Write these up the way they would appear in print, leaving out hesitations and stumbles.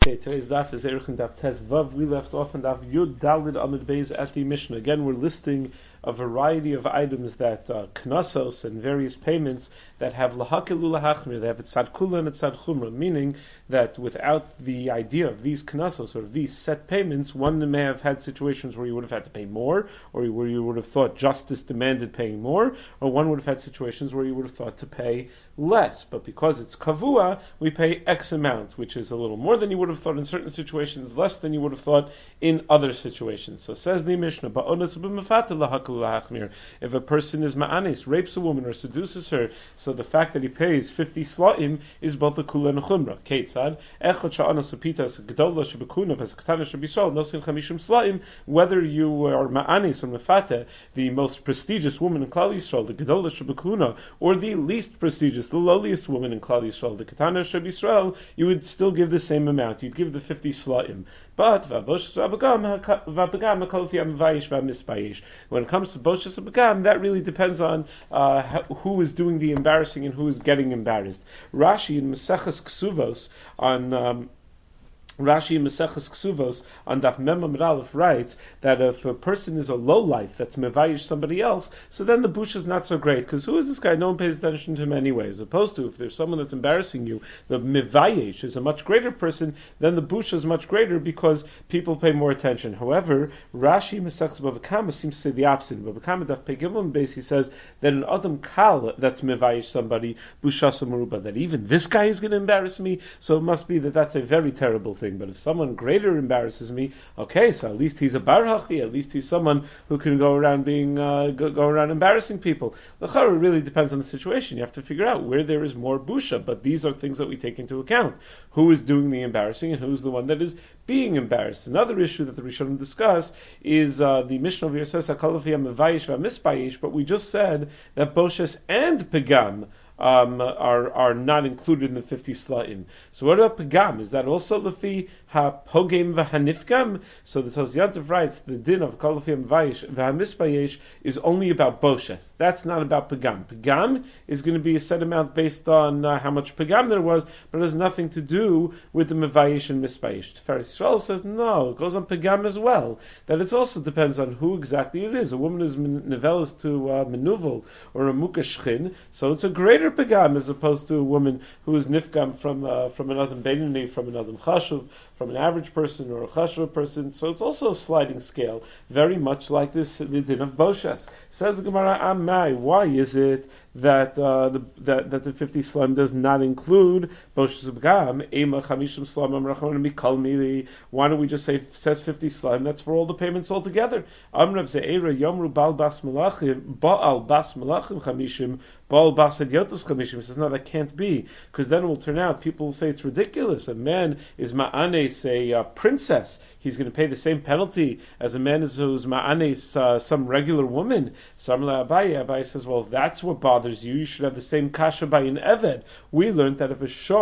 Okay, today's daf is Erech and Daf Tes Vav. We left off in Daf Yud Dalid Amud Beis at the Mishnah. Again, we're listing a variety of items that knasos and various payments that have lahakil ulahachmir. They have a tzad kula and a tzad chumra, meaning that without the idea of these knasos or these set payments, one may have had situations where you would have had to pay more, or where you would have thought justice demanded paying more, or one would have had situations where you would have thought to pay less. But because it's kavua, we pay X amount, which is a little more than you would have thought in certain situations, less than you would have thought in other situations. So says the Mishnah, if a person is ma'anis, rapes a woman or seduces her, so the fact that he pays 50 sla'im is both a kula and a chumrah. Keitzad, echot sha'anas upitas gdola shebekuna v'zktana shebisol nosin chamishim sla'im, whether you are ma'anis or mefate, the most prestigious woman in Klal Yisrael, the gdola shebekuna, or the least prestigious, the lowliest woman in Klal Yisrael, the katana shebisrael, you would still give the same amount. You'd give the 50 sla'im. But when it comes to Boshas Abagam, that really depends on who is doing the embarrassing and who is getting embarrassed. Rashi in Maseches Ksuvos on Daf Mem Amud Aleph writes that if a person is a lowlife that's mevayish somebody else, so then the busha is not so great, because who is this guy? No one pays attention to him anyway. As opposed to if there's someone that's embarrassing you, the mevayish is a much greater person, then the busha is much greater because people pay more attention. However, Rashi Maseches Bava Kama seems to say the opposite. In Bava Kama Daf Pei Gimel base he says that an adam kal that's mevayish somebody busha samuruba, that even this guy is going to embarrass me, so it must be that that's a very terrible thing. But if someone greater embarrasses me, okay, so at least he's a bar hachi, at least he's someone who can go around being go around embarrassing people. The chara really depends on the situation. You have to figure out where there is more busha, but these are things that we take into account. Who is doing the embarrassing and who's the one that is being embarrassed. Another issue that the Rishonim discuss is the Mishnah over here says Hakalafi Mevayish v'Mispayish, but we just said that Boshes and Pegam are not included in the 50 sla'im. So what about Pegam? Is that also Lefi ha-pogem v'hanifgam? So the Tosyantiv writes the din of Kalafi Mevayish v'Mispayish is only about Boshes. That's not about Pegam. Pegam is going to be a set amount based on how much Pegam there was, but it has nothing to do with the Mevayish and Mispayish. Tiferes Yisrael says no, it goes on Pegam as well. That it also depends on who exactly it is. A woman is nevelis to menuvel or a mukashchin, so it's a greater Pegam as opposed to a woman who is nifgam from an adam beinoni, from an adam chashuv, from an average person or a chashuv person. So it's also a sliding scale, very much like this the din of Boshes. Says the Gemara, Amai, why is it that the 50 slime does not include Boshes Pegam? Ema chamishim slime amrachon mikal mili. Why don't we just say says 50 slime? That's for all the payments altogether. Amrav ze'era yomru bal bas malachim ba'al bas malachim chamishim. Baal Basad Yotus Chamishim says, no, that can't be, because then it will turn out people will say it's ridiculous. A man is ma'anes, a princess. He's going to pay the same penalty as a man who's ma'anes, some regular woman. Samla Abaye says, well, if that's what bothers you, you should have the same kasha by an eved. We learned that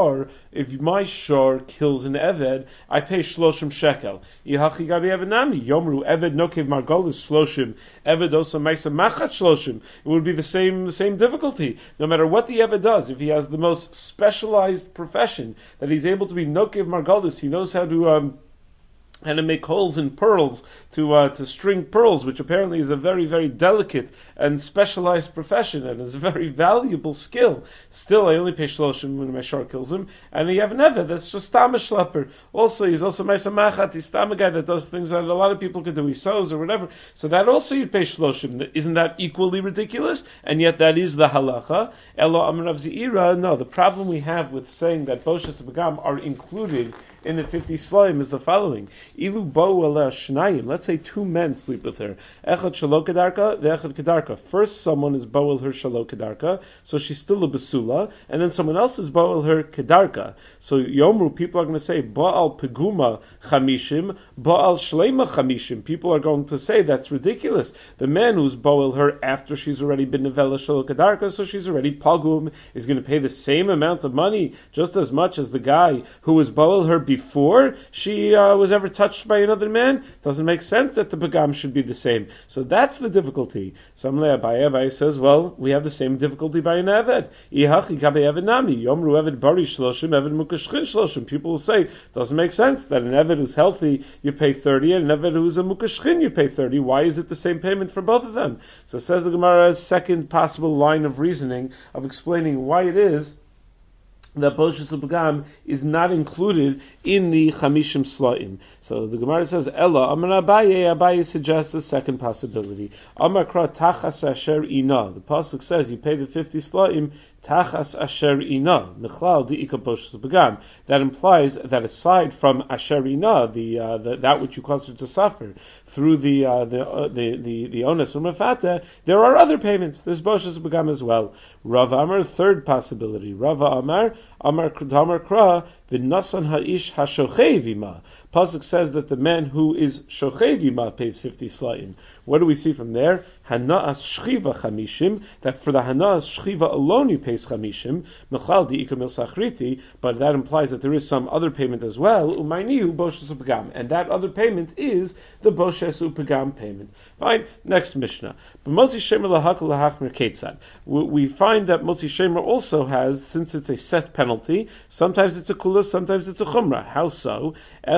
if my shor kills an eved, I pay shloshim shekel. Ihachi gabi evenami yomru eved nokev margolus shloshim eved also ma'isa machat shloshim. It would be the same difficulty. No matter what the Eved does, if he has the most specialized profession, that he's able to be Nokev Margalus, he knows how to make holes in pearls, to string pearls, which apparently is a very, very delicate and specialized profession, and is a very valuable skill. Still, I only pay shloshim when my shor kills him, and you have an eved that's just tam a schlepper. Also, he's also ma'isa machat, he's tam a guy that does things that a lot of people could do, he sews or whatever. So that also you pay shloshim. Isn't that equally ridiculous? And yet that is the halacha. Elo amrav ze'ira. No, the problem we have with saying that Boshes Pegam are included in the 50 slime is the following. Ilu bo ala shnayim. Let's say two men sleep with her. Echad shalo kedarka, ve'echad kedarka. First someone is boel her shalo kedarka, so she's still a basula, and then someone else is boel her kedarka. So yomru, people are going to say ba'al peguma chamishim, ba'al shleima chamishim. People are going to say that's ridiculous. The man who's boel her after she's already been nevela shalo kedarka, so she's already pagum, is going to pay the same amount of money, just as much as the guy who was boel her before she was ever touched touched by another man, it doesn't make sense that the pagam should be the same. So that's the difficulty. So Abaye says, well, we have the same difficulty by an Eved. People will say, it doesn't make sense that an Eved who's healthy, you pay 30, and an Eved who's a Mukashchin, you pay 30. Why is it the same payment for both of them? So says the Gemara's second possible line of reasoning of explaining why it is that Boshus Pagam is not included in the Chamishim Slaim. So the Gemara says, Ella, Amar Abaye suggests a second possibility. Amar Kra Tachas Asher Ina. The Pasuk says you pay the 50 Slaim Tachas Asher Ina. Mechlal Di'ika Boshus Pagam. That implies that aside from Asher Ina, that which you cause her to suffer, through the onus from Mefata, there are other payments. There's Boshus Pagam as well. Rav Amar, third possibility. Rav Amar Kra V'nasan ha'ish hashochay Pasuk says that the man who is shochay vima pays 50 slaim. What do we see from there? Hana'as shchiva chamishim, that for the hana'as shchiva alone he pays chamishim, mechal di'ika mil sachriti, but that implies that there is some other payment as well, umaynihu boshes upagam, and that other payment is the boshes upagam payment. Fine, next Mishnah. But Motzi Shemer lahakal lahafmer ketzad. We find that Motzi Shemer also has, since it's a set penalty, sometimes it's a kula, sometimes it's a chumrah. How so?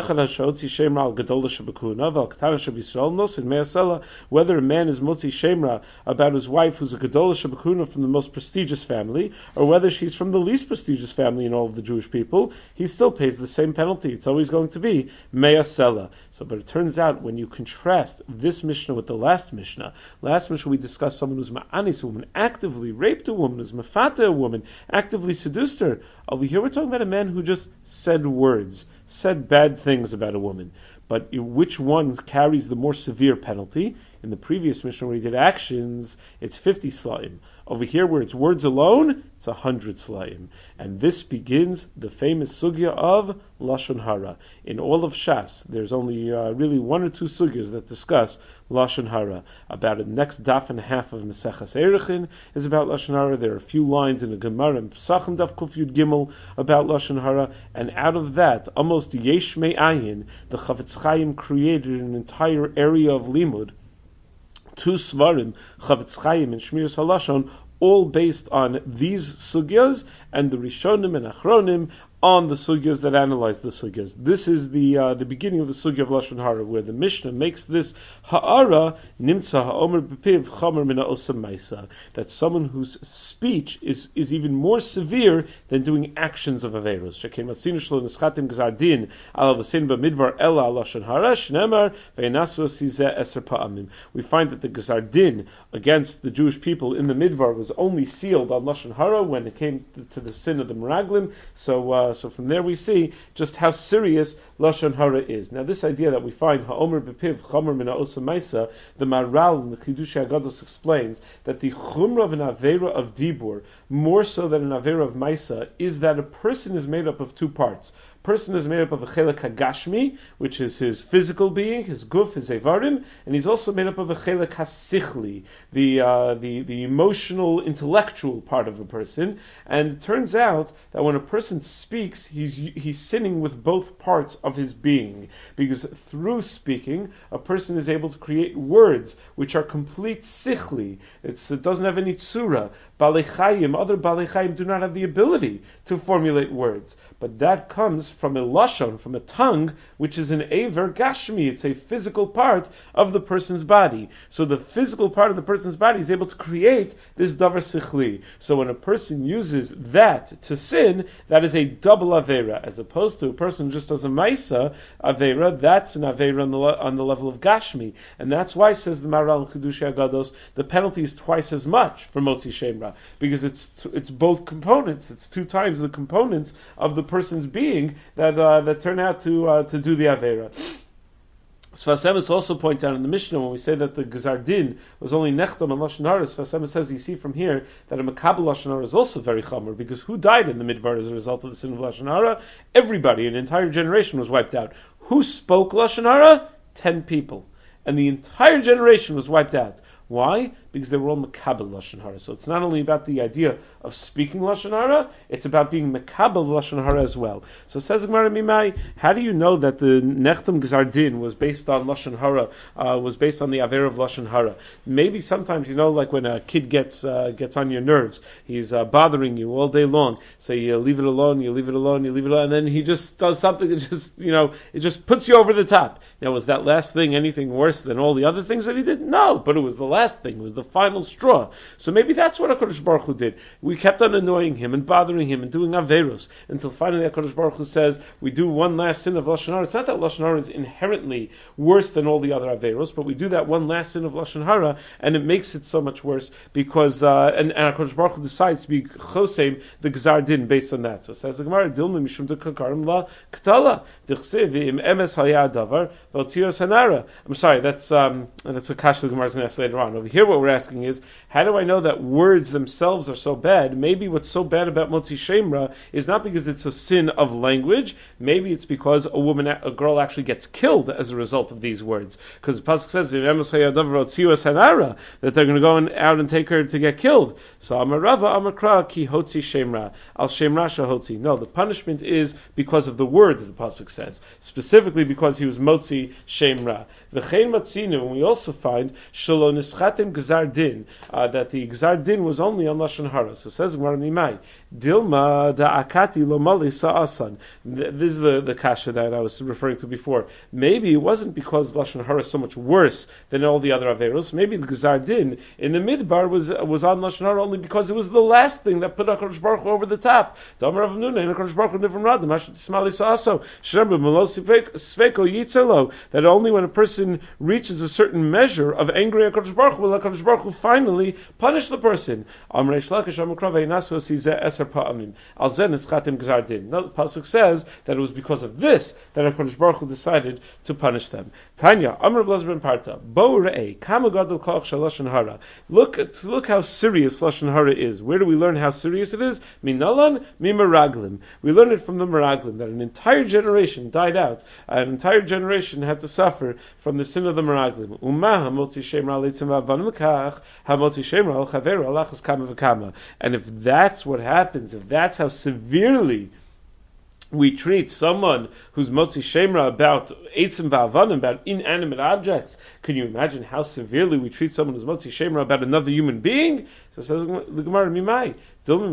Whether a man is motzi shemra about his wife who's a gedolah shebekuna from the most prestigious family, or whether she's from the least prestigious family in all of the Jewish people, he still pays the same penalty. It's always going to be me'asela. So, but it turns out when you contrast this Mishnah with the last Mishnah we discussed someone who's ma'anis, a woman actively raped a woman, who's mafata a woman, actively seduced her. Over here we're talking about a man who just said words, said bad things about a woman. But which one carries the more severe penalty? In the previous Mishnah where he did actions, it's 50 slaim. Over here where it's words alone, it's 100 slaim. And this begins the famous sugya of Lashon Hara. In all of Shas, there's only really one or two sugyas that discuss Lashon Hara. About the next daf and a half of Maseches Erechin is about Lashon Hara. There are a few lines in the Gemara and Pesachim daf Kuf Yud Gimel about Lashon Hara. And out of that, almost Yesh Me'ayin, the Chavetz Chaim created an entire area of Limud, two svarim, Chavetz Chaim and Shmiras HaLashon, all based on these sugyas, and the Rishonim and Achronim on the sugyas that analyze the sugyas. This is the beginning of the sugya of Lashon Hara, where the Mishnah makes this ha'ara nimtza ha'omer b'piv chamer mina osam maisa, that someone whose speech is even more severe than doing actions of averos. Shekein matzinu shlo nischatim gzar din ala v'sein b'midbar ela Lashon Hara shnemar ve'nasu asizeh eser pa'amim. We find that the gzar din against the Jewish people in the midbar was only sealed on Lashon Hara when it came to the sin of the meraglim. So from there we see just how serious Lashon Hara is. Now this idea that we find Ha'omer B'piv Chomer Mina Osa Maisa, the Maral in the Chidushei Agados explains that the Chumra of an Avera of Dibur, more so than an Avera of Maisa, is that a person is made up of two parts. Person is made up of a chelek hagashmi, which is his physical being, his guf, his evarim, and he's also made up of a chelek hasichli, the emotional, intellectual part of a person. And it turns out that when a person speaks, he's sinning with both parts of his being, because through speaking, a person is able to create words which are complete sichli. It doesn't have any tsura. Balei Chayim, other Balei Chayim do not have the ability to formulate words, but that comes from a lashon, from a tongue, which is an aver gashmi. It's a physical part of the person's body. So the physical part of the person's body is able to create this davar sichli. So when a person uses that to sin, that is a double avera, as opposed to a person who just does a maisa avera. That's an avera on the level of gashmi, and that's why, says the Maral in Chidushei Agados, the penalty is twice as much for Motzi Shemra, because it's both components. It's two times the components of the person's being that turn out to do the avera. Sfas Emes also points out in the Mishnah, when we say that the Gzar Din was only nechtam on Lashon Hara, Sfas Emes says you see from here that a Makabel Lashon Hara is also very chomer, because who died in the Midbar as a result of the sin of Lashon Hara? Everybody, an entire generation was wiped out. Who spoke Lashon Hara? 10 people. And the entire generation was wiped out. Why? Because they were all Mekabel Lashon Hara. So it's not only about the idea of speaking Lashon Hara, it's about being Mekabel Lashon Hara as well. So says Gemara Mimai, how do you know that the Nechtam Gzar Din was based on Lashon Hara, was based on the Aver of Lashon Hara? Maybe sometimes, like when a kid gets on your nerves, he's bothering you all day long, so you leave it alone, and then he just does something that it just puts you over the top. Now, was that last thing anything worse than all the other things that he did? No, but it was the last thing. It was the final straw. So maybe that's what HaKadosh Baruch Hu did. We kept on annoying him and bothering him and doing Averos until finally HaKadosh Baruch Hu says, we do one last sin of Lashon Hara. It's not that Lashon Hara is inherently worse than all the other Averos, but we do that one last sin of Lashon Hara, and it makes it so much worse because, and HaKadosh Baruch Hu decides to be Chosem, the Gzar Din, based on that. So says the Gemara, Dilma Mishum de Kakarim La Ketala, Dichsev im Emes Hayah Davar, Valtiros Hanara. I'm sorry, that's a kasha the Gemara is going to ask later on. Over here what we're asking is, how do I know that words themselves are so bad? Maybe what's so bad about Motzi Shemra is not because it's a sin of language, maybe it's because a girl actually gets killed as a result of these words. Because the Pasuk says, that they're going to go out and take her to get killed. So Amarava Amakra Ki Hotzi Shemra, Al Shemra Shahotzi. No, the punishment is because of the words, the Pasuk says. Specifically because he was Motzi Shemra. V'chein Matzinu, and we also find Shelo Nischatim Gzar Din, that the Gzar Din was only on Lashon Hara. So it says Gemara Nimai, Dilma da Akati Lomali Sa'asan. This is the kasha that I was referring to before. Maybe it wasn't because Lashon Hara is so much worse than all the other Averos. Maybe the Gzar Din in the Midbar was on Lashon Hara only because it was the last thing that put HaKadosh Baruch Hu over the top. Damar Rav Nuna, and HaKadosh Baruch Hu Nivram Radam, Ashet Tismali Sa'aso, Shremba Melos Sveko Yitzelo, that only when a person reaches a certain measure of anger at HaKadosh Baruch Hu will HaKadosh Baruch Hu finally punish the person. Amrei Shlakish Amakrav Einasu Asizeh Eser Pa'amim. Al Zen Nischatim Gzar Din. Now the Pasuk says that it was because of this that HaKadosh Baruch Hu decided to punish them. Tanya, Amr Blaz ben Parta, Bo Re'eh, Kama Gadol Koach Shel Lashon Hara. Look how serious Lashon Hara is. Where do we learn how serious it is? Minalan, Mimeraglim. We learn it from the Meraglim, that an entire generation died out. An entire generation had to suffer from the sin of the Meraglim. Umah hamotzi shemra leitzim v'avanim kach, hamotzi shemra al chaveru alachas kama v'kama. And if that's what happens, if that's how severely we treat someone who's motzi shemra about eitzim v'avanim, about inanimate objects, can you imagine how severely we treat someone who's motzi shemra about another human being? So says the Gemara, Mimai. No,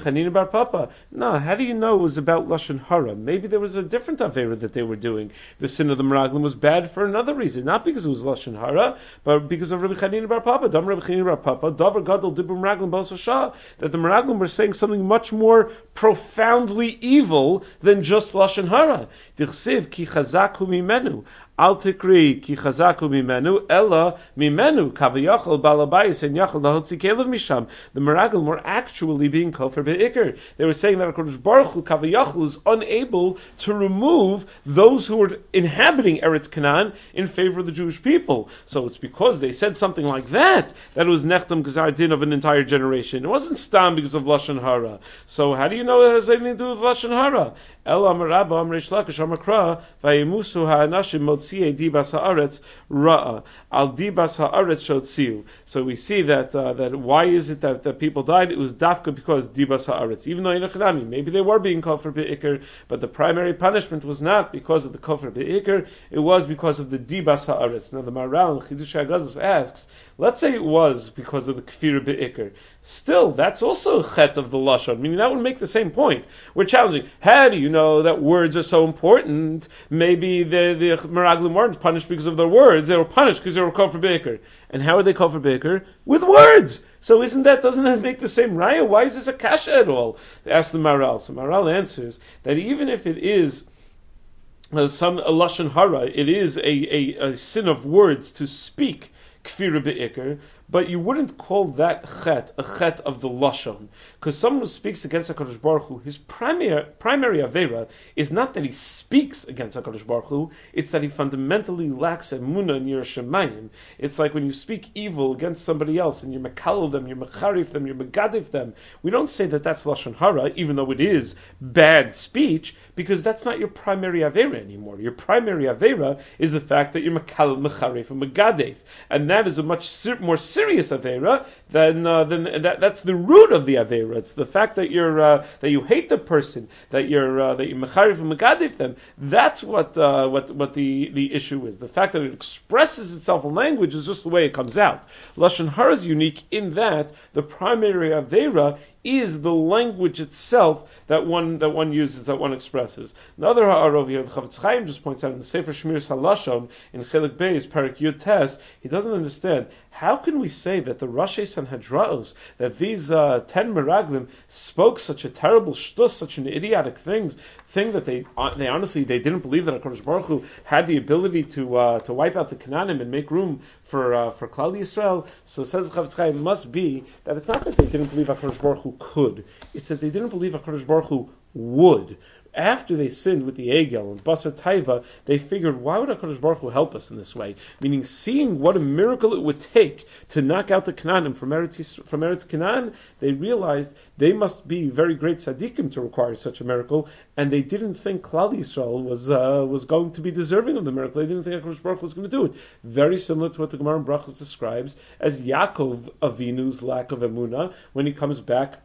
how do you know it was about Lashon Hara? Maybe there was a different Avera that they were doing. The sin of the Meraglim was bad for another reason, not because it was Lashon Hara, but because of Rabbi Chanina bar Papa. Dam Rabbi Chanina bar Papa, Davar Gadol Dibur Meraglim B'Oso Shah, that the Meraglim were saying something much more profoundly evil than just Lashon Hara. Dichsiv ki chazaku mimenu. Al tikri ki chazaku mimenu, ella mimenu, kavayachal balabayis and yachal lahotzi kelev misham. The Meraglim were actually being kofar be'ikr. They were saying that HaKadosh Baruch Hu, kavayachal, is unable to remove those who were inhabiting Eretz Canaan in favor of the Jewish people. So it's because they said something like that it was nechtam gzar din of an entire generation. It wasn't stam because of Lashon Hara. So how do you know it has anything to do with Lashon Hara? El Amar Rabba Amar Shlakish Amakra Vayimusu Ha'anashim Motziei Dibas Haaretz Ra'a Al Dibas Haaretz Shotziu. So we see that why is it that people died? It was dafka because Dibas Haaretz. Even though Inachanami, maybe they were being kofar be'ikr, but the primary punishment was not because of the kofar be'ikr, it was because of the Dibas Haaretz. Now the Maharal in Chidush HaGadol asks, let's say it was because of the kfir be'ikr. Still, that's also a chet of the lashon. Meaning that would make the same point. We're challenging. How do you know that words are so important? Maybe the Meraglim weren't punished because of their words. They were punished because they were kofar be'ikr. And how are they kofar be'ikr? With words. So doesn't that make the same raya? Why is this a kasha at all? They ask the Maharal. So Maharal answers that even if it is a lashon hara, it is a sin of words to speak kfir be'ikr, but you wouldn't call that chet a chet of the lashon, because someone who speaks against HaKadosh Baruch Hu, his primary avera is not that he speaks against HaKadosh Baruch Hu, it's that he fundamentally lacks emunah in Yiras Shamayim. It's like when you speak evil against somebody else and you mekalel them, you mecharif them, you megadif them. We don't say that that's lashon hara, even though it is bad speech, because that's not your primary avera anymore. Your primary avera is the fact that you're mekalel, mecharif, and megadif, and that is a much more serious serious avera, then that's the root of the avera. It's the fact that you hate the person, that you're mecharif and megadif them. That's what the issue is. The fact that it expresses itself in language is just the way it comes out. Lashon hara is unique in that the primary avera is the language itself that one uses, that one expresses. Another ha'ara over here, the Chavetz Chaim just points out in the Sefer Shmiras HaLashon in Chelik Beis, Parak Yud Tes, he doesn't understand. How can we say that the Rashi Sanhedraos, that these 10 Meraglim spoke such a terrible shtus, such an idiotic thing that they honestly didn't believe that HaKadosh Baruch Hu had the ability to wipe out the Canaanim and make room for Klal Yisrael? So says Chavetz Chaim, must be that it's not that they didn't believe HaKadosh Baruch Hu could, it's that they didn't believe HaKadosh Baruch Hu would. After they sinned with the Egel and Basar Taiva, they figured, why would HaKadosh Baruch Hu help us in this way? Meaning, seeing what a miracle it would take to knock out the Canaanim from Eretz Canaan, they realized they must be very great tzaddikim to require such a miracle, and they didn't think Klal Yisrael was going to be deserving of the miracle. They didn't think HaKadosh Baruch Hu was going to do it. Very similar to what the Gemara in Brachos describes as Yaakov Avinu's lack of emunah when he comes back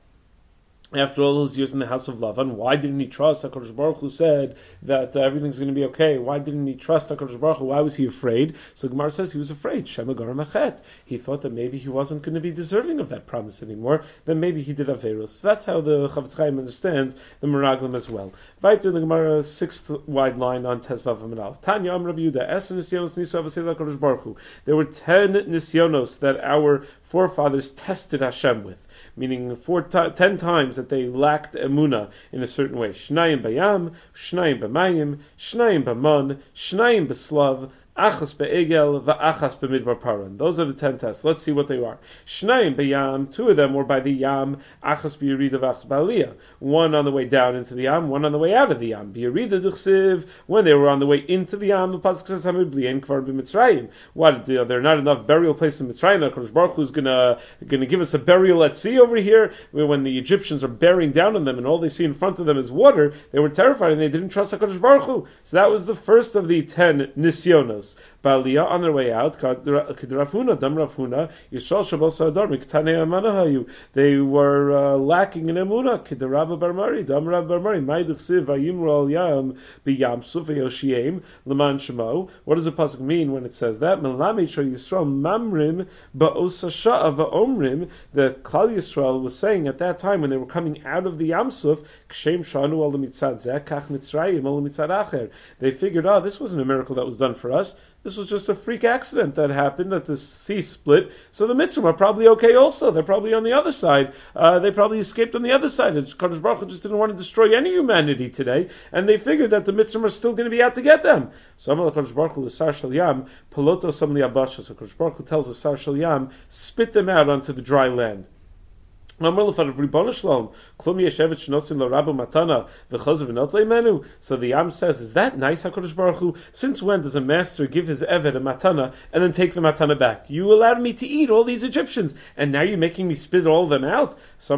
after all those years in the house of Lavan. Why didn't he trust HaKadosh Baruch Hu said that everything's going to be okay? Why didn't he trust HaKadosh Baruch Hu? Why was he afraid? So the Gemara says he was afraid. Shema Gar Machet. He thought that maybe he wasn't going to be deserving of that promise anymore. Then maybe he did Averos. So that's how the Chavetz Chaim understands the Meraglim as well. Right in the Gemara, 6th wide line on Tezvav Amanal. Tanya Am Rabbi Yehuda Es Nisyonos Nisu Avasei HaKadosh Baruch Hu. There were 10 Nisyonos that our forefathers tested Hashem with. Meaning 10 times that they lacked emunah in a certain way. Shnayim bayam, shnayim b'mayim, shnayim b'mon, shnayim b'slav, achas be'egel, va'achas b'midbar paran. Those are the 10 tests. Let's see what they are. Shnayim bayam, 2 of them were by the yam, achas b'yerida v'achas ba'aliyah. 1 on the way down into the yam, 1 on the way out of the yam. B'yerida d'chsiv, when they were on the way into the yam, the pasuk says hamid bli'en kvar b'mitzrayim. What? There are not enough burial places in Mitzrayim. HaKadosh Baruch Hu is gonna give us a burial at sea over here. When the Egyptians are bearing down on them and all they see in front of them is water, they were terrified and they didn't trust HaKadosh Baruch Hu. So that was the first of the 10 nisyonos. Ba'aliyah, on their way out, Kidrafuna, Dam Rafuna, Yishal Shabos Hadar, Miktane Amanahayu. They were lacking in Emunah. Kidraba Barmari, Dam Rab Barmari, Maiduchsiv, Vayimru al Yam, Biyam Suf, Yoshiem, Leman Shemo. What does the pasuk mean when it says that? Melami Shal Yisrael Mamrim, Ba'osasha Va'omrim. The Klal Yisrael was saying at that time when they were coming out of the Yam Suf, Kshem Shanu al Mitzad Zeh, Kach Mitzrayim al Mitzad Acher. They figured, this wasn't a miracle that was done for us. This was just a freak accident that happened, that the sea split. So the Mitzvah are probably okay also. They're probably on the other side. They probably escaped on the other side. Kadosh Baruch Hu just didn't want to destroy any humanity today, and they figured that the Mitzvah are still going to be out to get them. So Amal Kadosh Baruch Hu, L'sar Shel Yam, Peloto Samli Abasha. So Kadosh Baruch Hu tells the Sar Shel Yam, spit them out onto the dry land. So the Yam says, is that nice, HaKadosh Baruch Hu? Since when does a master give his Eved a matana and then take the matana back? You allowed me to eat all these Egyptians, and now you're making me spit all of them out? So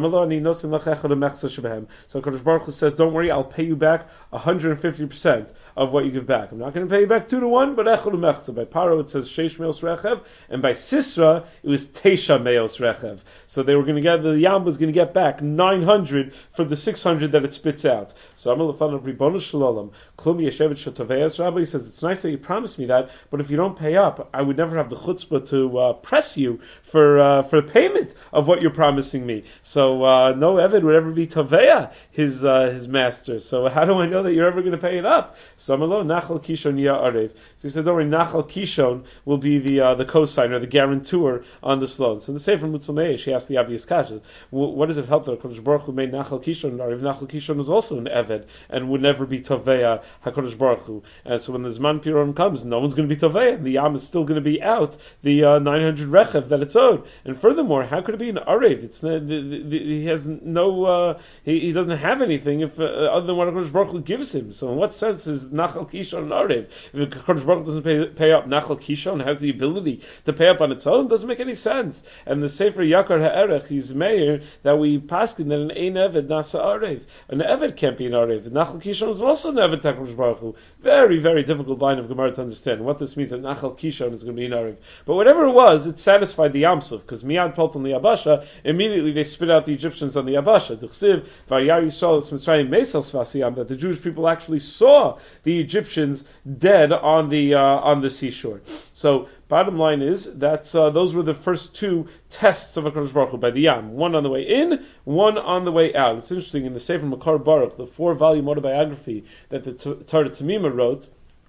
HaKadosh Baruch Hu says, don't worry, I'll pay you back 150% of what you give back. I'm not going to pay you back 2 to 1, but Echad Mechza. By Paro it says Sheish Meos Rechev, and by Sisra it was Teisha Meos Rechev. So they were going to get, the Yam was going to get back 900 for the 600 that it spits out. So Amal Lefan of Ribono Shalom, Klum Yeshevet Shotoveyas Rabbi, he says, it's nice that you promised me that, but if you don't pay up, I would never have the chutzpah to press you for payment of what you're promising me. So no Eved would ever be Toveya, his master. So how do I know that you're ever going to pay it up? So Amalo Nachal Kishon Ya Arev. So he said, don't worry, Nachal Kishon will be the cosigner, the guarantor on this loan. So in the Sefer Mutzal Meish, he asked the obvious question: what does it help that HaKadosh Baruch Hu made Nachal Kishon Arev? Nachal Kishon was also an Eved and would never be Toveya HaKadosh Baruch Hu. And so when the Zman Piron comes, no one's going to be Toveya, and the Yam is still going to be out the 900 Rechev that it's owed. And furthermore, how could it be an Arev? It's he has no he doesn't have anything if other than what HaKadosh Baruch Hu gives him. So in what sense is Nachal Kishon and Arev. If the Kodesh Baruch doesn't pay up, Nachal Kishon has the ability to pay up on its own, doesn't make any sense. And the Sefer Yakar Ha'erech, he's mayor, that we paskin that an Ein Eved Nasa Arev. An Eved can't be an Arev. Nachal Kishon is also an Eved Kodesh Baruch Hu. Very, very difficult line of Gemara to understand. What this means that Nachal Kishon is going to be an Arev. But whatever it was, it satisfied the Yamsuf, because Miyad Pelt on the Yabasha, immediately they spit out the Egyptians on the Yabasha. D'chsiv, Vayar Yisrael es Mitzrayim Meisel Svasiyam, that the Jewish people actually saw the Egyptians dead on the seashore. So, bottom line is that those were the first two tests of HaKadosh Baruch Hu by the Yam. One on the way in, one on the way out. It's interesting, in the Sefer Makar Baruch, the 4-volume autobiography that the Torah Tamima wrote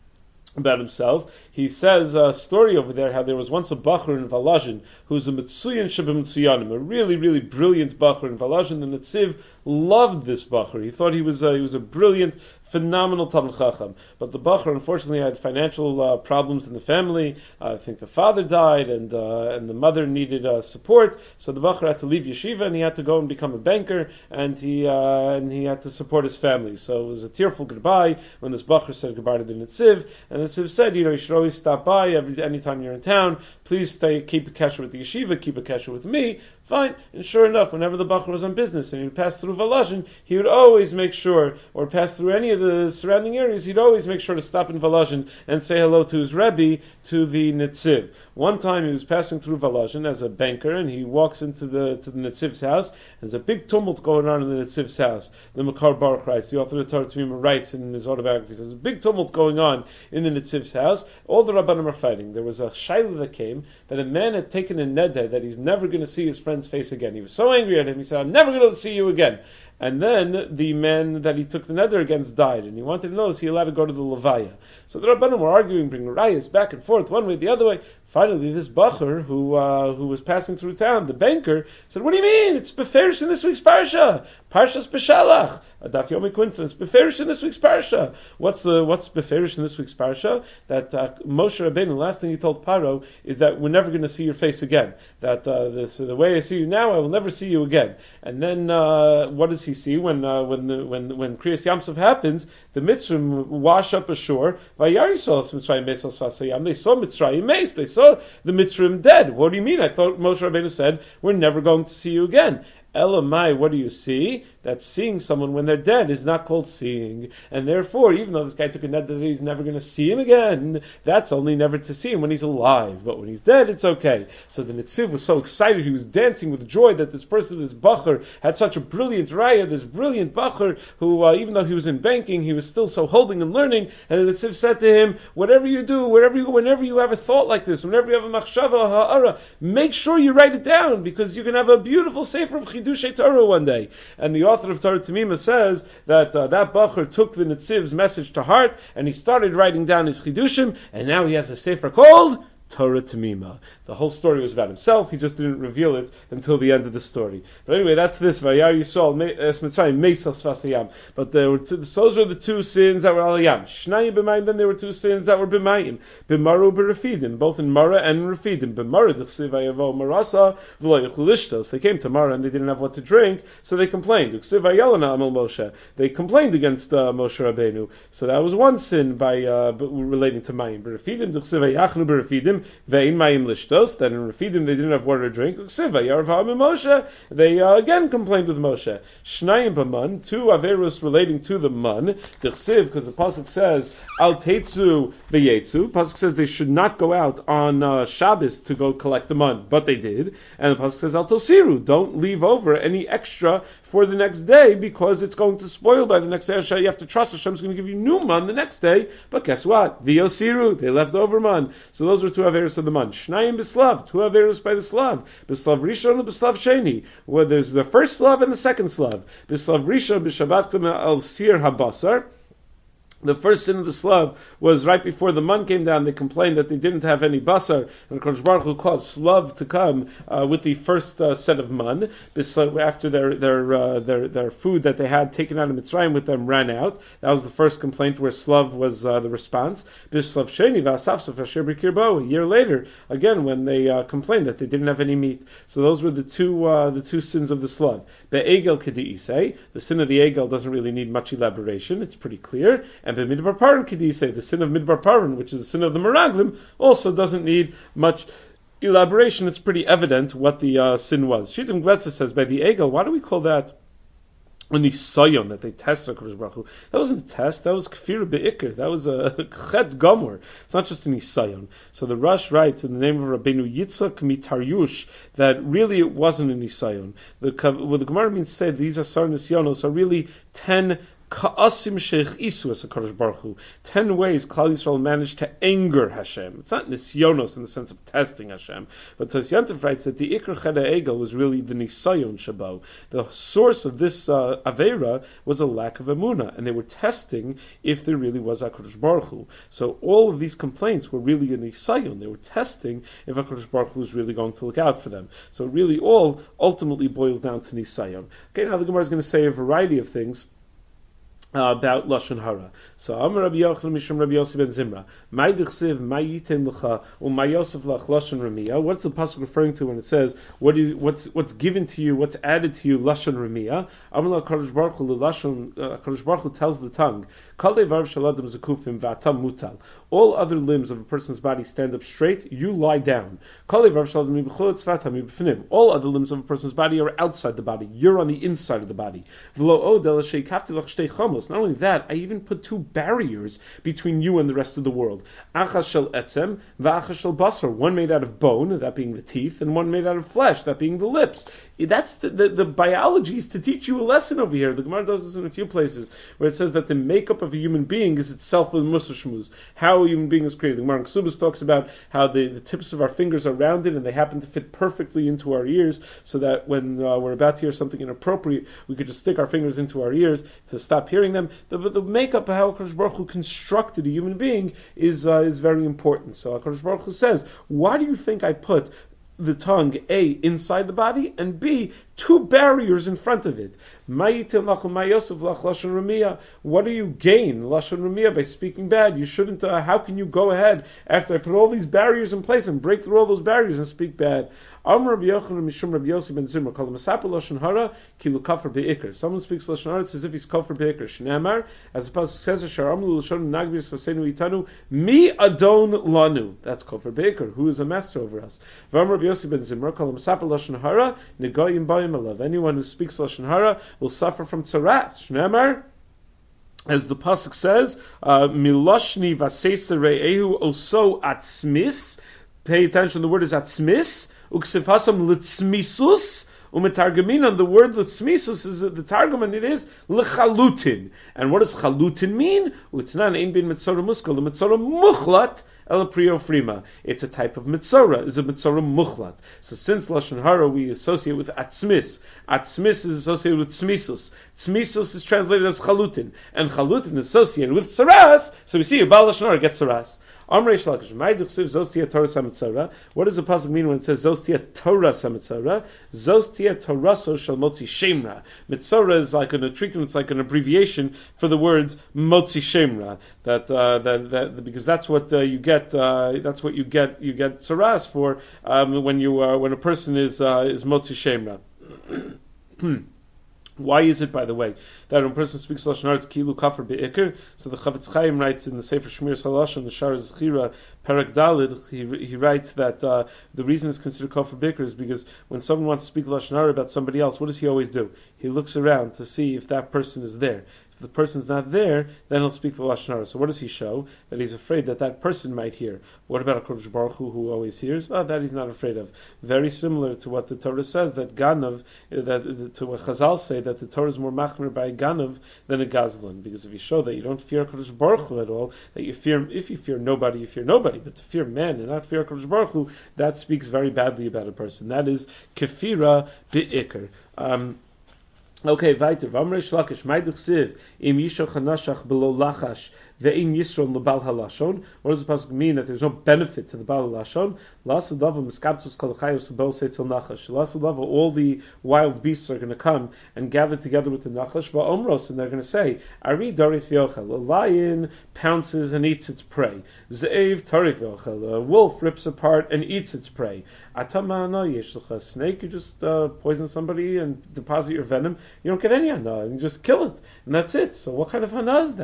about himself, he says a story over there how there was once a Bachur in Valazhin who's a Mitsuyan Sheba Mitsuyanim, a really, really brilliant Bachur in Valazhin. The Netziv loved this Bachur. He thought he was a brilliant, phenomenal Talmid Chacham. But the Bachur unfortunately had financial problems in the family. I think the father died and the mother needed support. So the Bachur had to leave yeshiva and he had to go and become a banker, and he had to support his family. So it was a tearful goodbye when this Bachur said goodbye to the Netziv, and the Netziv said, you should always stop by anytime you're in town. Please keep a kesher with the yeshiva, keep a kesher with me. Fine. And sure enough, whenever the Bachur was on business and he would pass through Valazhin, he would always make sure, or pass through any of the surrounding areas, he'd always make sure to stop in Valazhin and say hello to his Rebbe, to the Netziv. One time he was passing through Valazhin as a banker, and he walks into the Netziv's house. There's a big tumult going on in the Netziv's house. The Makar Baruch writes, the author of the Torah Tamima writes in his autobiography, says, a big tumult going on in the Netziv's house. All the Rabbanim are fighting. There was a shayla that came, that a man had taken a neder that he's never going to see his friend's face again. He was so angry at him, he said, I'm never going to see you again. And then the man that he took the neder against died, and he wanted to know, is he allowed to go to the Levaya? So the Rabbanim were arguing, bringing rayas back and forth, one way, the other way. Finally, this Bachur, who was passing through town, the banker, said, what do you mean? It's beferish in this week's parsha. Parshas Beshalach. A Daf Yomi coincidence. Beferish in this week's parsha. What's beferish in this week's parsha? That Moshe Rabbeinu, the last thing he told Paro, is that we're never going to see your face again. That the way I see you now, I will never see you again. And then what does he see when Kriyas Yamsuf happens? The Mitzrim wash up ashore. Vayar Yisrael es Mitzrayim Meis al Sfasayam. They saw Mitzrayim Meis. They saw the Mitzrim dead. What do you mean? I thought Moshe Rabbeinu said we're never going to see you again. Elamai, what do you see? That seeing someone when they're dead is not called seeing. And therefore, even though this guy took a net that he's never going to see him again, that's only never to see him when he's alive. But when he's dead, it's okay. So the Netziv was so excited, he was dancing with joy that this person, this Bachur, had such a brilliant raya, this brilliant Bachur, who, even though he was in banking, he was still so holding and learning. And the Netziv said to him, whatever you do, whenever you have a thought like this, whenever you have a machshava, ha'ara, make sure you write it down, because you can have a beautiful sefer of Chidushei Torah one day. And the author of Torah Tamima says that that Bachur took the Netziv's message to heart, and he started writing down his Chidushim, and now he has a sefer called Torah Tamima. The whole story was about himself. He just didn't reveal it until the end of the story. But anyway, that's this. Vayar Yisrael es Mitzrayim Meis al Sfasayam. But those were the two sins that were al Yam. Shnayim b'mayim. Then there were two sins that were b'mayim. B'maru b'refidim. Both in Mara and in Refidim. B'mara d'chsiv vayavo marasa v'lo yechlu lishtos. They came to Mara and they didn't have what to drink, so they complained. D'chsiv vayelana amal Moshe. They complained against Moshe Rabbeinu. So that was one sin by relating to mayim. B'refidim d'chsiv vayachnu b'refidim. Ve'in mayim lishtos, that in Refidim they didn't have water to drink. They again complained with Moshe. Shnayim b'man, two averus relating to the man. D'chsiv, because the pasuk says al teitzu v'yetzu. Pasuk says they should not go out on Shabbos to go collect the man, but they did. And the pasuk says al tosiru, don't leave over any extra for the next day, because it's going to spoil by the next day. You have to trust Hashem's going to give you new man the next day. But guess what? V'yosiru, they left over man. So those were two averus of the man. Shnayim b'slav, two averus by the slav. B'slav rishon and b'slav sheni, where there's the first slav and the second slav. B'slav rishon b'shabbatchem al sir habasar. The first sin of the Slav was right before the man came down. They complained that they didn't have any basar, and Kodesh Baruch Hu caused Slav to come with the first set of man. After their food that they had taken out of Mitzrayim with them ran out. That was the first complaint, where Slav was the response. Bislav Sheni v'asafsaf asher b'kirbo. A year later, again when they complained that they didn't have any meat. So those were the two sins of the Slav. Be'egel k'di'isei. The sin of the egel doesn't really need much elaboration. It's pretty clear. And And by Midbar Paran Kedisei, the sin of Midbar Paran, which is the sin of the Meraglim, also doesn't need much elaboration. It's pretty evident what the sin was. Shittim Gvetza says, by the Egel, why do we call that a nisayon, that they tested HaKadosh Baruch Hu? That wasn't a test, that was kfir be'ikr, that was a chet gomor. It's not just a nisayon. So the Rosh writes in the name of Rabbeinu Yitzchak Mitaryush that really it wasn't a nisayon. What the Gemara means to say, these Asar Nisyonos are really 10 Ka'asim Sheikh Isu as HaKadosh Baruch Hu. 10 ways Klal Yisrael managed to anger Hashem. It's not Nisyonos in the sense of testing Hashem, but Tosyantiv writes that the Ikr Cheda Egel was really the Nisayon Shabo. The source of this Aveira was a lack of Emunah, and they were testing if there really was HaKadosh Baruch Hu. So all of these complaints were really a Nisayon. They were testing if HaKadosh Baruch Hu was really going to look out for them. So really all ultimately boils down to Nisayon. Okay, now the Gemara is going to say a variety of things about Lashon Hara. So Amar Rabbi Yochanan Mishum Rabbi Yossi ben Zimra, Mai Dichsiv, Mai Yiten L'cha, Umay Yosef Lach Lashon Ramiyah. What's the pasuk referring to when it says what's given to you, what's added to you Lashon Ramiyah? Amar HaKadosh Baruch Hu Lashon HaKadosh Baruch Hu tells the tongue, Kal Devar Shaladam Zakufim V'atam Mutal. All other limbs of a person's body stand up straight, you lie down. Kal Devar Shaladam Mibchutz V'atam Mibfnim. All other limbs of a person's body are outside the body. You're on the inside of the body. V'lo Odel Sheikafti Lach Shtei Chamos. Not only that, I even put 2 barriers between you and the rest of the world. Achas shel etzem, v'achas shel basar. One made out of bone, that being the teeth, and one made out of flesh, that being the lips. That's the biology is to teach you a lesson over here. The Gemara does this in a few places, where it says that the makeup of a human being is itself a Mussar Shmuz. How a human being is created. The Gemara in Ksubas talks about how the tips of our fingers are rounded, and they happen to fit perfectly into our ears, so that when we're about to hear something inappropriate, we could just stick our fingers into our ears to stop hearing them. The makeup of how HaKadosh Baruch Hu constructed a human being is very important. So HaKadosh Baruch Hu says, why do you think I put the tongue, A, inside the body, and B, 2 barriers in front of it? What do you gain, Lashon Ramiyah, by speaking bad? You shouldn't, how can you go ahead after I put all these barriers in place and break through all those barriers and speak bad? Amar Rabbi Yochanan Mishum Rabbi Yossi ben Zimra, called Masapu Lashon Hara, Kilu Kafar Be'ikr. Someone speaks Lashon Hara, it's as if he's Kafar Be'ikr. Shneamar, as the pasuk says, Asher Amlu Lashon Nagvis Vasenu Itanu, Mi Adon Lanu. That's Kafar Be'ikr, who is a master over us. Amar Rabbi Yossi ben Zimra, called Masapu Lashon Hara, Negoyim Bayim Alav. Anyone who speaks Lashon Hara will suffer from tzaras. Shneamar, as the pasuk says, Miloshni Vasesa Re'ehu Oso Atzmis. Pay attention, the word is Atzmis. Uksifasam litzmisus, umetargaminan. The word litzmisus is the targum, and it is lechalutin. And what does chalutin mean? It's not an ein bin mitzora muskal, the mitzora muchlat el priyo frima. It's a type of mitzora, is a mitzora muchlat. So since Lashon Hara we associate with atzmis, atzmis is associated with tzmisus. Tzmisus is translated as chalutin, and chalutin is associated with tzaras. So we see a Baal Lashon Hara gets tzaras. What does the pasuk mean when it says Zostia Torah Samitzara? Zostia Toraso Shal Motzi Shemra. Mitzora is like an atricum, it's like an abbreviation for the words Motzi Shemra. That because that's what you get. That's what you get. You get tzaras for when a person is Motzi Shemra. Why is it, by the way, that when a person speaks Lashon Hara, it's Kilu Kafar Be'ikr? So the Chavetz Chaim writes in the Sefer Shmir Salashon, the Shar Zechira, Perek Dalid, he writes that the reason it's considered Kafar Be'ikr is because when someone wants to speak Lashon Hara about somebody else, what does he always do? He looks around to see if that person is there. If the person's not there, then he'll speak the Lashon Hara. So what does he show? That he's afraid that person might hear. What about HaKadosh Baruch Hu, who always hears? That he's not afraid of. Very similar to what the Torah says, that Ganav, to what Chazal say, that the Torah is more machmir by a Ganav than a Gazlan. Because if you show that you don't fear HaKadosh Baruch Hu at all, that you fear, if you fear nobody, you fear nobody. But to fear man and not fear HaKadosh Baruch Hu, that speaks very badly about a person. That is kefira bi'ikr. Okay, weiter. V'amrei Shlakish, Mai Dichsiv, Im Yisho Chanashach Below Lachash, Ve'in Yisron Lebal HaLashon. What does the pasuk mean? That there's no benefit to the Bal HaLashon. La'asadava Miskabtus Kalachayos Bel Seitzel Nachash. La'asadava, all the wild beasts are going to come and gather together with the Nachash, Va'omros, and they're going to say, Ari Doris V'yochel. A lion pounces and eats its prey. Ze'ev Tarif V'yochel. A wolf rips apart and eats its prey. Atamana Yeshlecha. Snake, you just poison somebody and deposit your venom. You don't get any hana, and you just kill it, and that's it. So what kind of hana is that?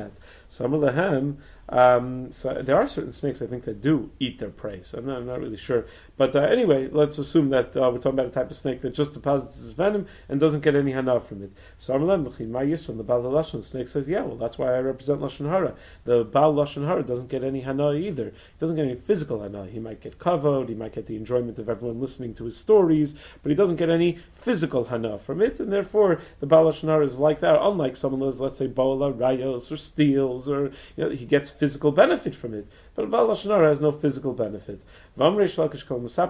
Some of them. So there are certain snakes I think that do eat their prey. So I'm not really sure. But anyway, let's assume that we're talking about a type of snake that just deposits its venom and doesn't get any hana from it. So the Baal Lashon, the snake says, yeah, well that's why I represent Lashon Hara. The Baal Lashon Hara doesn't get any hana either. He doesn't get any physical hana. He might get kavod, he might get the enjoyment of everyone listening to his stories, but he doesn't get any physical hana from it, and therefore the Baal Lashon Hara is like that. Unlike someone who's, let's say, bola, rayos, or steals, or he gets physical benefit from it, but Baal Lashon Hara has no physical benefit. Someone who speaks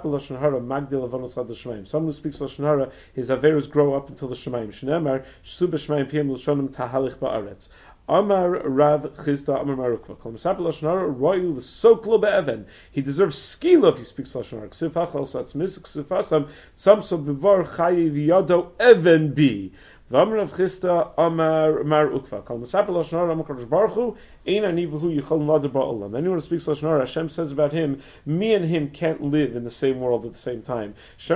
Lashon Hara, his averus grow up until the Shemaim. Shneimar shsu b'Shemaim piyam l'shonim tahalich ba'aretz. Amar Rav Chisda Amar Marukva. Kol Masapel Lashon Hara royu l'soklo be'even. He deserves skila if he speaks Lashon Hara. Ksif hachal satzmis ksif asam samso b'var chayi v'yado even bi. V'amar Rav Chisda Amar Marukva. Kol Masapel Lashon Hara Amar Kodesh Baruch Hu. Anyone who speaks Lashon Hara, Hashem says about him, me and him can't live in the same world at the same time.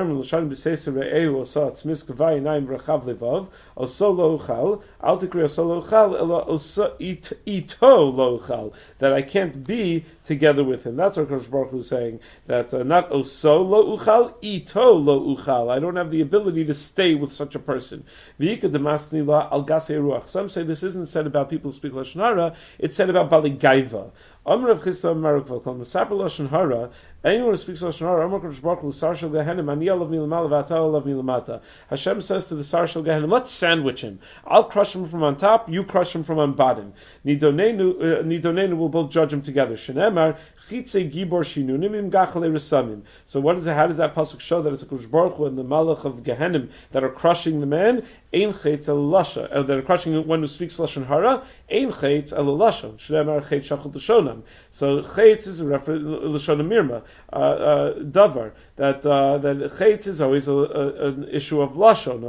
That I can't be together with him. That's what Kodesh Baruch Hu is saying. That not oso lo uchal, ito lo uchal. I don't have the ability to stay with such a person. Some say this isn't said about people who speak Lashon Hara, it's said about Bali Gaiva. Amar Rav Chisda Marukva, Kol Masapel Lashon Hara. Anyone who speaks Lashon Hara, Amar Kodesh Baruch Hu, Sar Shel Gehenim, Ani alav milamala v'ata alav milamata. Hashem says to the Sar Shel Gehenim, let's sandwich him. I'll crush him from on top, you crush him from on bottom. Nidonenu will both judge him together. Shenemar Chitze Gibor Shinunim Im Gachale Resamim. So how does that pasuk show that it's a Kodesh Baruch Hu and the Malach of Gehenim that are crushing the man? Ein Chetz El Lasha, that are crushing the one who speaks Lashon Hara. Ein Chetz El Lasha. Shenemar Chetz Shachol L'Shonam. So Chetz is a reference L'Shonam Mirma. Davar that Chetz is always an issue of lashon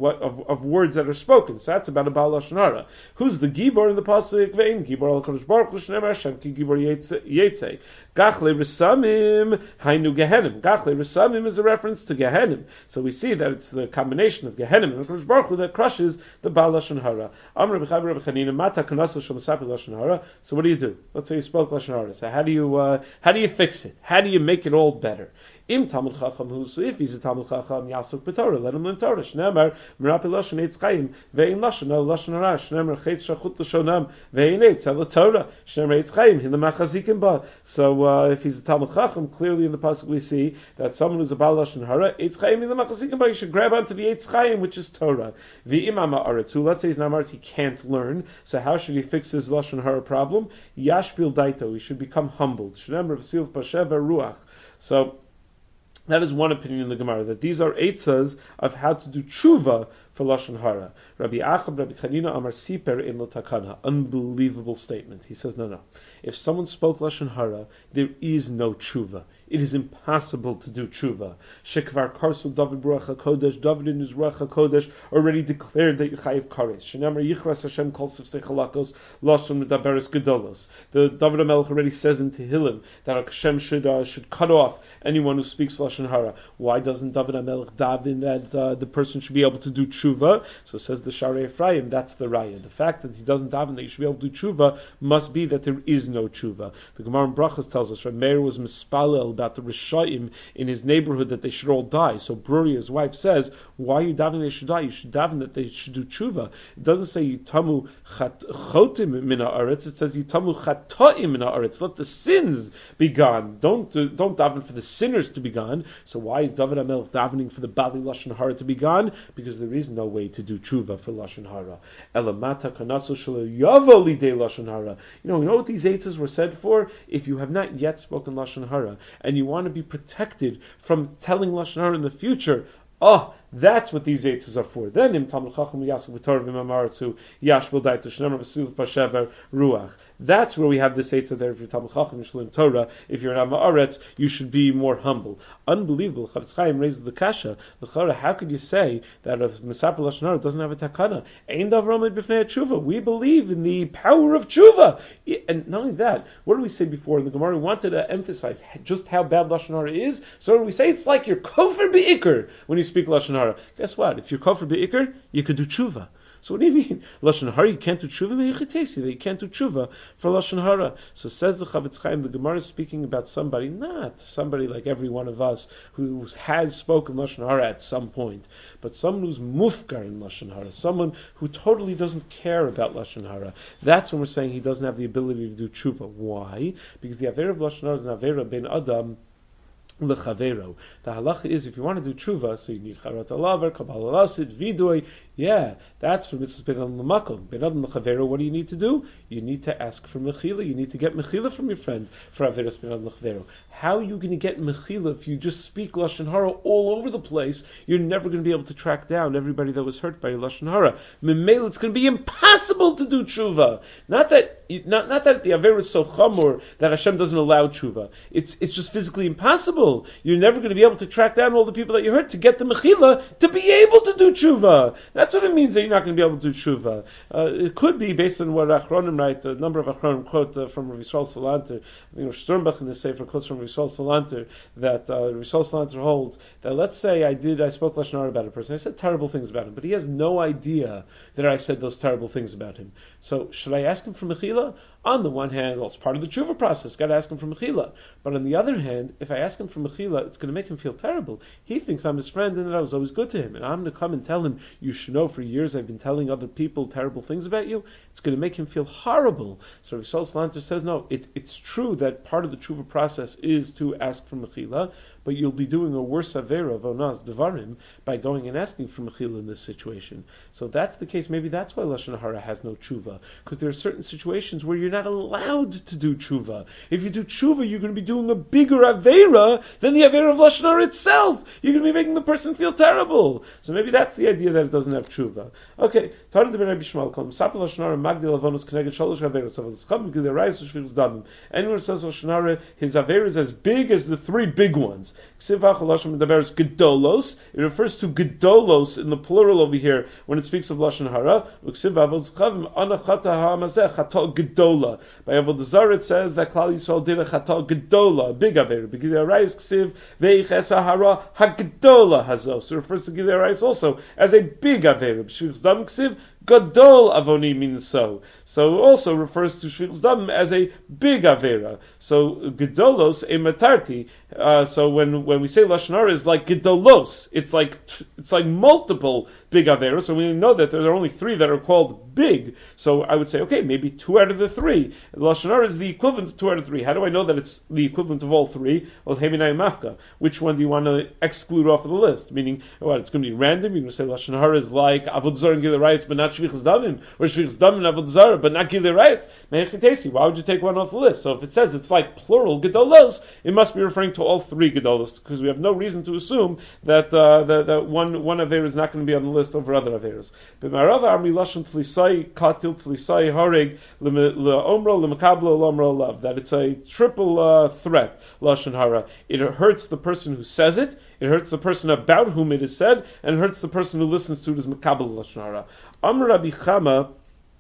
of words that are spoken. So that's about a Baal Lashon Hara. Who's the Gibor in the pasuk? Vein Gibor al Kodesh Baruch Hu Shneimar Hashem ki Gibor Yetzei Gachle Resamim Hainu Gehenim. Gachle Resamim is a reference to Gehenim. So we see that it's the combination of Gehenim and Kodesh Baruch Hu that crushes the Baal Lashon Hara. Amar B'Chav Rabbi Chanina Mata Kanaso Shel Masapel Lashon Hara. So what do you do? Let's say you spoke Lashon Hara. So how do you fix it? How do you make it all better? Im Talmud Chacham hu, so if he's a Talmud Chacham, Yasuk b'Torah, let him learn Torah. Shneimar Merapi Lashon Eitz Chaim ve'in Lashon el Lashon Hara. Shneimar Chetz Shachut L'Shonam ve'in Eitz el Torah. Shneimar Eitz Chaim hin l'machazikim ba. So if he's a Talmud Chacham, clearly in the pasuk we see that someone who's a Baal Lashon Hara, Eitz Chaim hin l'machazikim ba, you should grab onto the Eitz Chaim, which is Torah. V'im Ama'aretz, who let's say he's Namaret, he can't learn. So how should he fix his Lashon Hara problem? Yashpil Daito, he should become humbled. Shneimar V'Silv Pashev Ruach. So that is one opinion in the Gemara, that these are eitzas of how to do tshuva for Lashon Hara. Rabbi Achab, Rabbi Chanina, Amar Siper in L'Takana. Unbelievable statement. He says, no. If someone spoke Lashon Hara, there is no tshuva. It is impossible to do tshuva. Shekvar Karsu David Ruach HaKodesh, David in his Ruach HaKodesh already declared that you chayiv kares. Shenamar Yichras Hashem Kol Sifsei Chalakos Lashon Medaberes Gedolos. The David HaMelech already says in Tehillim that Hashem should cut off anyone who speaks Lashon Hara. Why doesn't David HaMelech daven that the person should be able to do tshuva? So says the Sharei Ephraim, that's the raya. The fact that he doesn't daven that you should be able to do tshuva must be that there is no tshuva. The Gemara in Brachos tells us, Meir was mispalel about the Rishayim in his neighborhood that they should all die. So Bruri, his wife, says, why are you davening they should die? You should daven that they should do tshuva. It doesn't say Yitamu chotim min haaretz. It says Yitamu chatoim min haaretz. Let the sins be gone. Don't daven for the sinners to be gone. So why is David HaMelech davening for the Bali Lashon Hara to be gone? Because there is no way to do tshuva for Lashon Hara. Elamata kanasu shelo yavo lidei Lashon Hara. You know what these eitzes were said for? If you have not yet spoken Lashon Hara and you want to be protected from telling Lashon Hara in the future, that's what these eitzes are for. Then im Talmud Chacham Yasuk v'Torah v'Mamaretzu Yashbel Daito Shneimar V'Silv Pashever Ruach. That's where we have this eitzah there. If you're Talmud Chacham, you should learn Torah. If you're an Amaretz, you should be more humble. Unbelievable. Chavetz Chaim raised the kasha. How could you say that a Masapel Lashon Hara doesn't have a takana? Ein davar omed b'fnei tshuva. We believe in the power of tshuva. And not only that, what did we say before in the Gemara? We wanted to emphasize just how bad Lashon Hara is. So we say it's like you're kofar be'ikr when you speak Lashon Hara. Guess what? If you're kofar be'ikr, you could do tshuva. So what do you mean? Lashon Hara, you can't do tshuva? That you can't do tshuva for Lashon Hara. So says the Chavetz Chaim, the Gemara is speaking about somebody, not somebody like every one of us who has spoken Lashon Hara at some point, but someone who's mufkar in Lashon Hara, someone who totally doesn't care about Lashon Hara. That's when we're saying he doesn't have the ability to do tshuva. Why? Because the Avera of Lashon Hara is an Avera ben Adam lechavero. The halacha is if you want to do tshuva, so you need charat alaver, kabbalah lasid, vidui. Yeah, that's for mitzvahs ben adam l'makom. Ben adam lechavero, what do you need to do? You need to ask for mechila. You need to get mechila from your friend for averos ben adam lechavero. How are you going to get mechila if you just speak lashon hara all over the place? You're never going to be able to track down everybody that was hurt by your lashon hara. Memel, it's going to be impossible to do tshuva. Not that the avera is so chamor that Hashem doesn't allow tshuva. It's just physically impossible. You're never going to be able to track down all the people that you hurt to get the mechila to be able to do tshuva. That's what it means that you're not going to be able to do tshuva. It could be based on what Achronim write. A number of Achronim quote from Rav Yisrael Salanter. I think Sternbach in the Sefer quotes from Rav Yisrael Salanter that Rav Yisrael Salanter holds that let's say I spoke lashon hara about a person. I said terrible things about him, but he has no idea that I said those terrible things about him. So should I ask him for mechila? On the one hand, well, it's part of the tshuva process. Got to ask him for mechila. But on the other hand, if I ask him for mechila, it's going to make him feel terrible. He thinks I'm his friend and that I was always good to him, and I'm going to come and tell him, you should know for years I've been telling other people terrible things about you. It's going to make him feel horrible. So Rav Yisrael Salanter says, no, it's true that part of the tshuva process is to ask for mechila, but you'll be doing a worse avera of onas devarim by going and asking for mechila in this situation. So that's the case. Maybe that's why lashon hara has no tshuva, because there are certain situations where you're not allowed to do tshuva. If you do tshuva, you're going to be doing a bigger avera than the avera of lashon hara itself. You're going to be making the person feel terrible. So maybe that's the idea that it doesn't have tshuva. Okay, anyone who says lashon hara, his avera is as big as the three big ones. It refers to gedolos in the plural over here when it speaks of lashon hara. By Avodah Zarah it says that Klal Yisrael did a chata gedola, a big avera. B'gidei Arayis ksiv veiches hara hagedola hazos. So it refers to Gidei Arayis also as a big avera. B'shvichas dam ksiv gadol avoni means so. So it also refers to shvichas dam as a big avera. So gedolos a matarti. So when we say lashon hara is like gedolos, it's like multiple big averos. So we know that there are only three that are called big. So I would say, okay, maybe 2 out of the 3. Lashon hara is the equivalent of 2 out of 3. How do I know that it's the equivalent of all 3? Well, heminai mafka. Which one do you want to exclude off of the list? Meaning, what? It's going to be random. You're going to say lashon hara is like avodah zarah and gilei arayos, but not shvichas damim, or shvichas damim and avodah zarah, but not gilei arayos. Me'echetesi. Why would you take one off the list? So if it says it's like plural gedolos, it must be referring to all 3 gedolos, because we have no reason to assume that that one avera is not going to be on the list over other averos. B'marav armi lashon tlisai katil tlisai hareg leomro lemakablo lomro lav. That it's a triple threat. Lashon hara. It hurts the person who says it. It hurts the person about whom it is said, and it hurts the person who listens to it as makabel lashon hara. Amr Rabbi Chama.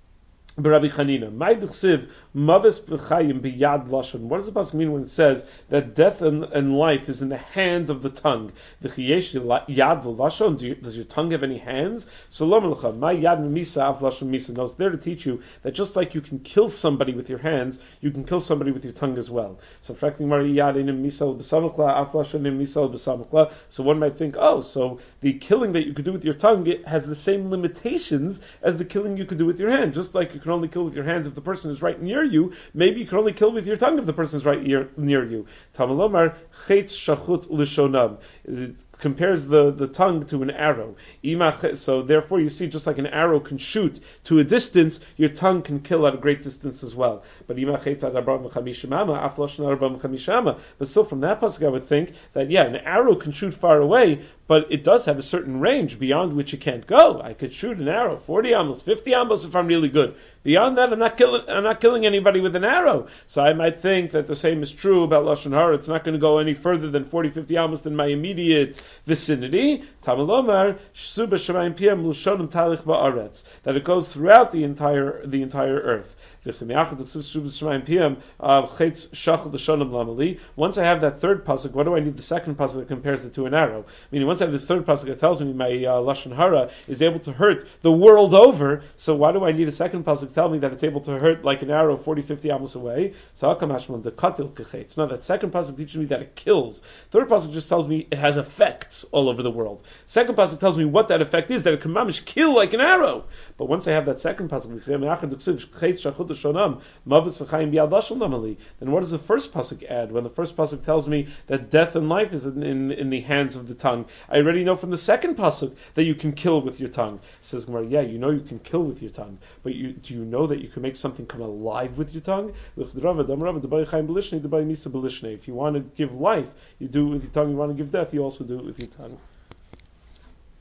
Rabbi Chanina, Ma'idchsiv Mavis B'Chayim B'Yad Lashon. What does the pasuk mean when it says that death and life is in the hand of the tongue? V'Chiyesh Yad Lashon. Does your tongue have any hands? So Lo Melcha, My Yad Misa Av Lashon Misa. No, it's there to teach you that just like you can kill somebody with your hands, you can kill somebody with your tongue as well. So Frakling Mari Yad Inim Misa B'Samachla Av Lashon Inim Misa B'Samachla. So one might think, oh, so the killing that you could do with your tongue it has the same limitations as the killing you could do with your hand. Just like you can only kill with your hands if the person is right near you, maybe you can only kill with your tongue if the person is right near you. Tamalomar chetz shachut lishonam. It compares the tongue to an arrow. So therefore you see, just like an arrow can shoot to a distance, your tongue can kill at a great distance as well. But still from that pasuk I would think that an arrow can shoot far away, but it does have a certain range beyond which it can't go. I could shoot an arrow 40 amos, 50 amos if I'm really good. Beyond that, I'm not killing anybody with an arrow. So I might think that the same is true about lashon hara. It's not going to go any further than 40, 50 amos than my immediate vicinity. Tamalomar shsuba shamayim piyam lushonim talich ba'aretz. That it goes throughout the entire earth. Once I have that third pasuk, what do I need the second pasuk that compares it to an arrow? Meaning, once I have this third pasuk that tells me my lashon hara is able to hurt the world over, so why do I need a second pasuk to tell me that it's able to hurt like an arrow 40, 50 amos away? So how come the katil kechetz? No, that second pasuk teaches me that it kills. Third pasuk just tells me it has effects all over the world. Second pasuk tells me what that effect is, that it can mamish kill like an arrow. But once I have that second pasuk, then what does the first pasuk add? When the first pasuk tells me that death and life is in the hands of the tongue, I already know from the second pasuk that you can kill with your tongue. Says Gemara, yeah, you know you can kill with your tongue, but do you know that you can make something come alive with your tongue? If you want to give life, you do it with your tongue. You want to give death, you also do it with your tongue.